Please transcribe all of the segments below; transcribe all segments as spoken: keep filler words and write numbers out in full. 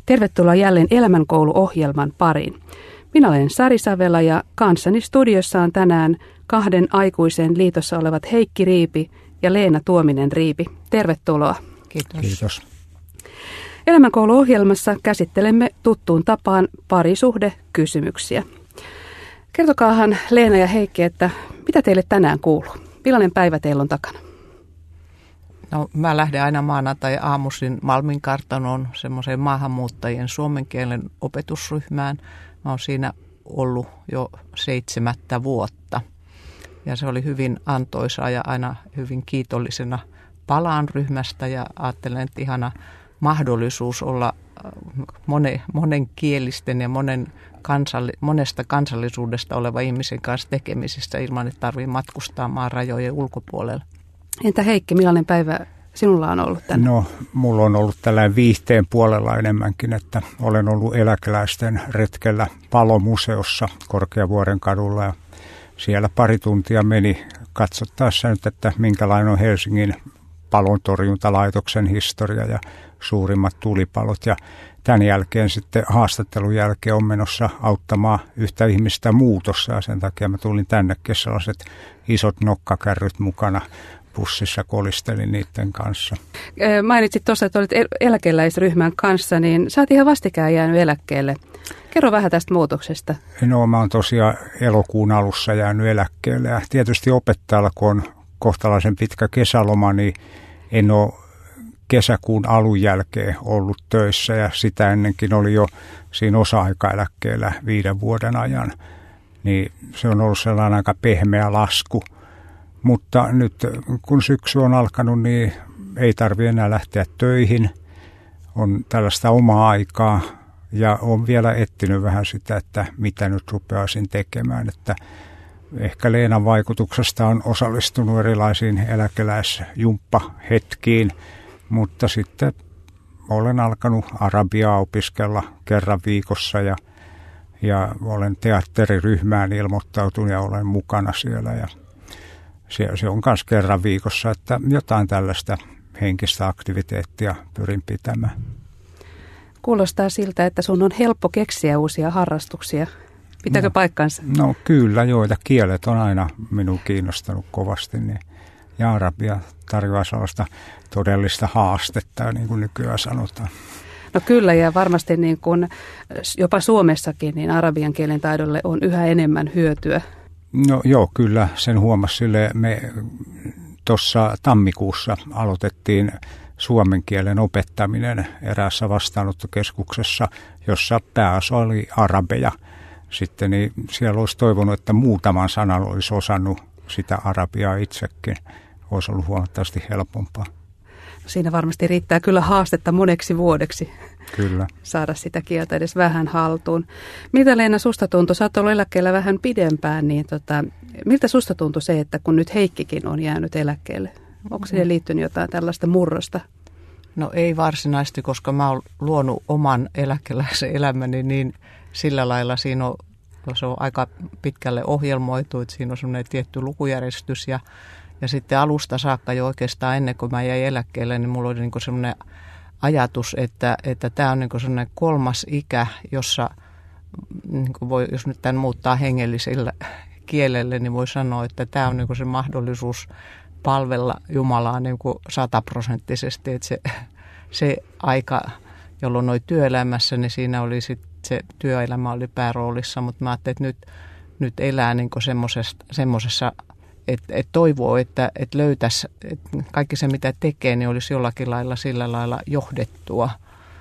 Tervetuloa jälleen Elämänkoulu-ohjelman pariin. Minä olen Sari Savela ja kanssani studiossa on tänään kahden aikuisen liitossa olevat Heikki Riipi ja Leena Tuominen-Riipi. Tervetuloa. Kiitos. Kiitos. Elämänkoulu-ohjelmassa käsittelemme tuttuun tapaan parisuhdekysymyksiä. Kertokaahan Leena ja Heikki, että mitä teille tänään kuuluu? Millainen päivä teillä on takana? No, mä lähden aina maanantai aamuisin Malmin kartanoon semmoiseen maahanmuuttajien suomen kielen opetusryhmään. Mä oon siinä ollut jo seitsemättä vuotta ja se oli hyvin antoisaa ja aina hyvin kiitollisena palaan ryhmästä ja ajattelen, että ihana mahdollisuus olla monen, monenkielisten ja monen kansalli, monesta kansallisuudesta oleva ihmisen kanssa tekemisissä ilman, että tarvitsee matkustaa maan rajojen ulkopuolelle. Entä Heikki, millainen päivä sinulla on ollut tänään? No, mulla on ollut tällainen viihteen puolella enemmänkin, että olen ollut eläkeläisten retkellä Palomuseossa Korkeavuoren kadulla ja siellä pari tuntia meni katsottaessa nyt, että minkälainen on Helsingin palontorjuntalaitoksen historia ja suurimmat tulipalot. Ja tämän jälkeen sitten haastattelun jälkeen on menossa auttamaan yhtä ihmistä muutossa ja sen takia mä tulin tännekin sellaiset isot nokkakärryt mukana. Bussissa kolistelin niiden kanssa. Mainitsit tuossa, että olit eläkeläisryhmän kanssa, niin sä oot ihan vastikään jäänyt eläkkeelle. Kerro vähän tästä muutoksesta. No, mä oon tosiaan elokuun alussa jäänyt eläkkeelle ja tietysti opettajalla, kun on kohtalaisen pitkä kesäloma, niin en ole kesäkuun alun jälkeen ollut töissä ja sitä ennenkin oli jo siinä osa-aikaeläkkeellä viiden vuoden ajan. Niin se on ollut sellainen aika pehmeä lasku. Mutta nyt kun syksy on alkanut, niin ei tarvitse enää lähteä töihin. On tällaista omaa aikaa ja olen vielä etsinyt vähän sitä, että mitä nyt rupeaisin tekemään. Että ehkä Leenan vaikutuksesta on osallistunut erilaisiin eläkeläisjumppahetkiin, mutta sitten olen alkanut arabiaa opiskella kerran viikossa ja, ja olen teatteriryhmään ilmoittautunut ja olen mukana siellä ja Se, se on myös kerran viikossa, että jotain tällaista henkistä aktiviteettia pyrin pitämään. Kuulostaa siltä, että sun on helppo keksiä uusia harrastuksia. Pitääkö no, paikkansa? No kyllä, joita kielet on aina minun kiinnostanut kovasti. Niin, ja arabia tarjoaa sellaista todellista haastetta, niin kuin nykyään sanotaan. No kyllä, ja varmasti niin kuin jopa Suomessakin niin arabian kielen taidolle on yhä enemmän hyötyä. No joo, kyllä sen huomasi sille. Me tuossa tammikuussa aloitettiin suomen kielen opettaminen eräässä vastaanottokeskuksessa, jossa pääosa oli arabeja. Sitten niin siellä olisi toivonut, että muutaman sanan olisi osannut sitä arabiaa itsekin. Olisi ollut huomattavasti helpompaa. Siinä varmasti riittää kyllä haastetta moneksi vuodeksi. Kyllä. Saada sitä kieltä edes vähän haltuun. Miltä Leena susta tuntui? Sä oot ollut eläkkeellä vähän pidempään, niin tota, miltä susta tuntui se, että kun nyt Heikkikin on jäänyt eläkkeelle? Onko siihen liittynyt jotain tällaista murrosta? No ei varsinaisesti, koska mä oon luonut oman eläkeläisen elämäni, niin sillä lailla siinä on, se on aika pitkälle ohjelmoitu, että siinä on semmoinen tietty lukujärjestys ja, ja sitten alusta saakka jo oikeastaan ennen kuin mä jäin eläkkeelle, niin mulla oli niin kuin semmoinen ajatus, että, että tämä on niin kuin sellainen kolmas ikä, jossa niin kuin voi, jos nyt tämän muuttaa hengellisellä kielelle, niin voi sanoa, että tämä on niin kuin se mahdollisuus palvella Jumalaa niin kuin sataprosenttisesti. Että se, se aika, jolloin oli työelämässä, niin siinä oli sit se työelämä oli pääroolissa, mutta mä ajattelin, että nyt, nyt elää niin kuin semmoisessa, että et toivoo, että et löytäisi, että kaikki se mitä tekee, niin olisi jollakin lailla sillä lailla johdettua.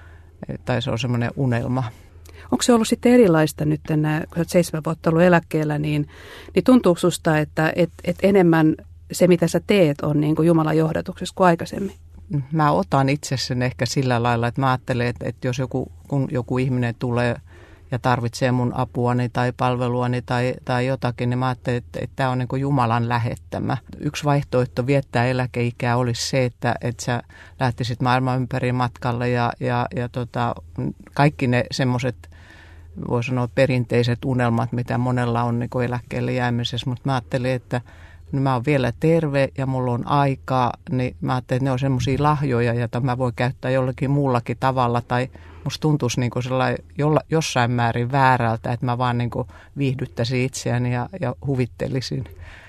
Tai se on semmoinen unelma. Onko se ollut sitten erilaista nyt, kun olet seitsemän vuotta ollut eläkkeellä, niin, niin tuntuuko susta, että et, et enemmän se mitä sä teet on niin kuin Jumalan johdatuksessa kuin aikaisemmin? Mä otan itse sen ehkä sillä lailla, että mä ajattelen, että, että jos joku, kun joku ihminen tulee ja tarvitsee mun apuani tai palveluani tai, tai jotakin, niin mä ajattelin, että, että tämä on niin kuin Jumalan lähettämä. Yksi vaihtoehto viettää eläkeikää olisi se, että, että sä lähtisit maailman ympäri matkalle ja, ja, ja tota, kaikki ne semmoiset, voi sanoa perinteiset unelmat, mitä monella on niin kuin eläkkeelle jäämisessä, mutta mä ajattelin, että niin mä oon vielä terve ja mulla on aikaa, niin mä ajattelin, että ne on semmoisia lahjoja, joita mä voin käyttää jollakin muullakin tavalla tai musta tuntuisi niin kuin jolla, jossain määrin väärältä, että mä vaan niin kuin viihdyttäisin itseäni ja, ja huvittelisin.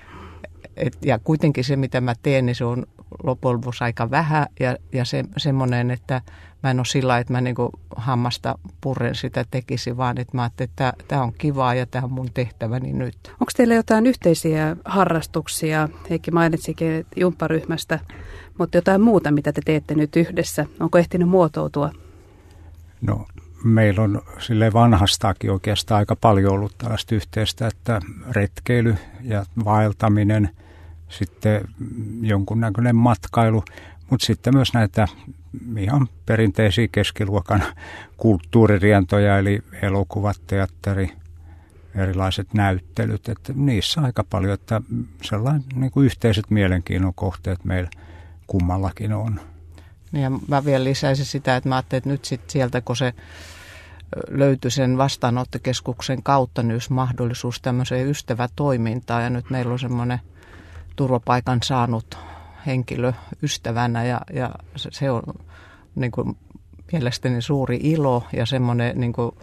Et, ja kuitenkin se, mitä mä teen, niin se on loppujen lopuksi aika vähän ja, ja se, semmoinen, että mä en ole sillä, että mä niin kuin hammasta purren sitä tekisin, vaan että mä ajattelin, että tämä on kivaa ja tämä on mun tehtäväni nyt. Onko teillä jotain yhteisiä harrastuksia? Heikki mainitsikin jumpparyhmästä, mutta jotain muuta, mitä te teette nyt yhdessä? Onko ehtinyt muotoutua? No, meillä on silleen vanhastaakin oikeastaan aika paljon ollut tällaista yhteistä, että retkeily ja vaeltaminen, sitten jonkunnäköinen matkailu, mutta sitten myös näitä ihan perinteisiä keskiluokan kulttuuririentoja, eli elokuvat, teatteri, erilaiset näyttelyt, että niissä aika paljon, että sellainen niin kuin yhteiset mielenkiinnon kohteet meillä kummallakin on. Ja mä vielä lisäisin sitä, että mä ajattelin, että nyt sitten sieltä, kun se löytyi sen vastaanottokeskuksen kautta, niin olisi mahdollisuus tämmöiseen ystävätoimintaan. Ja nyt meillä on semmoinen turvapaikan saanut henkilö ystävänä ja, ja se on niin kuin mielestäni suuri ilo ja semmoinen niin kuin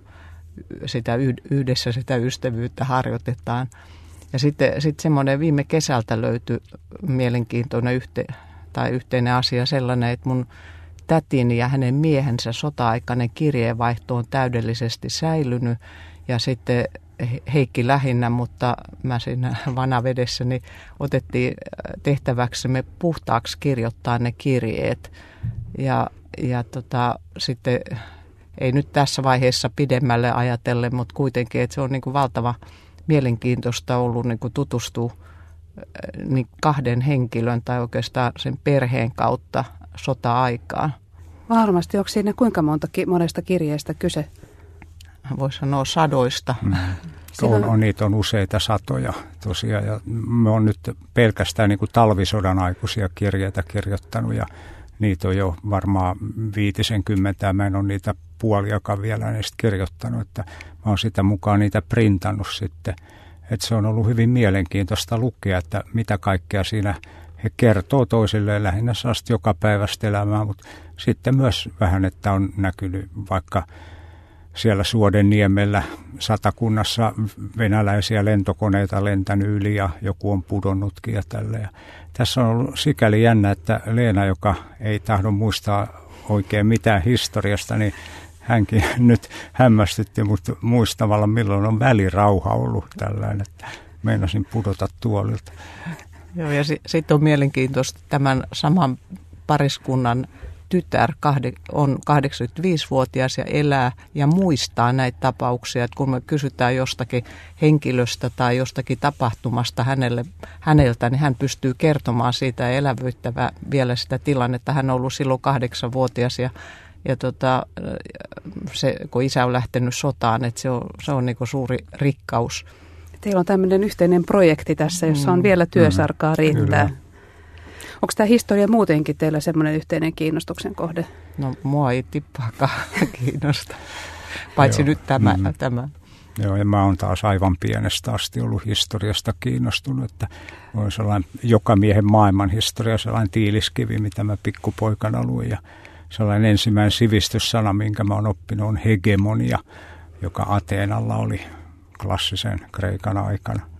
sitä yhdessä sitä ystävyyttä harjoitetaan. Ja sitten, sitten semmoinen viime kesältä löytyi mielenkiintoinen yhte, tai yhteinen asia sellainen, että mun tätini ja hänen miehensä sota-aikainen kirjeenvaihto on täydellisesti säilynyt ja sitten Heikki lähinnä, mutta mä siinä Vanavedessäni otettiin tehtäväksemme puhtaaksi kirjoittaa ne kirjeet ja, ja tota, sitten ei nyt tässä vaiheessa pidemmälle ajatellen, mutta kuitenkin, että se on niin kuin valtava mielenkiintoista ollut niin kuin tutustua niin kahden henkilön tai oikeastaan sen perheen kautta sota-aikaan. Varmasti. Onko siinä kuinka monta, monesta kirjeestä kyse? Voisi sanoa sadoista. Mm. On, on, niitä on useita satoja tosiaan. Ja me on nyt pelkästään niin kuin talvisodan aikuisia kirjeitä kirjoittanut ja niitä on jo varmaan viitisenkymmentä. Mä en ole niitä puoliakaan vielä niistä kirjoittanut, että mä oon sitä mukaan niitä printannut sitten. Että se on ollut hyvin mielenkiintoista lukea, että mitä kaikkea siinä he kertoo toisilleen lähinnä sellaista joka päivästä elämää, mutta sitten myös vähän, että on näkynyt vaikka siellä Suodenniemellä Satakunnassa venäläisiä lentokoneita lentänyt yli ja joku on pudonnutkin ja tälle. Ja tässä on ollut sikäli jännä, että Leena, joka ei tahdo muistaa oikein mitään historiasta, niin hänkin nyt hämmästytti mut muistamalla, milloin on välirauha ollut tällainen, että meinasin pudota tuolilta. Joo, ja sitten sit on mielenkiintoista tämän saman pariskunnan tytär on kahdeksankymmentäviisivuotias ja elää ja muistaa näitä tapauksia, että kun me kysytään jostakin henkilöstä tai jostakin tapahtumasta hänelle, häneltä, niin hän pystyy kertomaan siitä ja elävöittävää vielä sitä tilannetta. Hän on ollut silloin kahdeksanvuotias ja, ja tota, se, kun isä on lähtenyt sotaan, että se on, se on niin kuin suuri rikkaus. Teillä on tämmöinen yhteinen projekti tässä, jossa on vielä työsarkaa riittää. Mm, onko tämä historia muutenkin teillä semmoinen yhteinen kiinnostuksen kohde? No mua ei tippaakaan kiinnosta, paitsi nyt tämä. Mm. tämä. Joo, ja mä oon taas aivan pienestä asti ollut historiasta kiinnostunut, että on sellainen joka miehen maailman historia, sellainen tiiliskivi, mitä mä pikkupoikana luin. Ja sellainen ensimmäinen sivistyssana, minkä mä oon oppinut, on hegemonia, joka Ateenalla oli klassisen Kreikan aikana.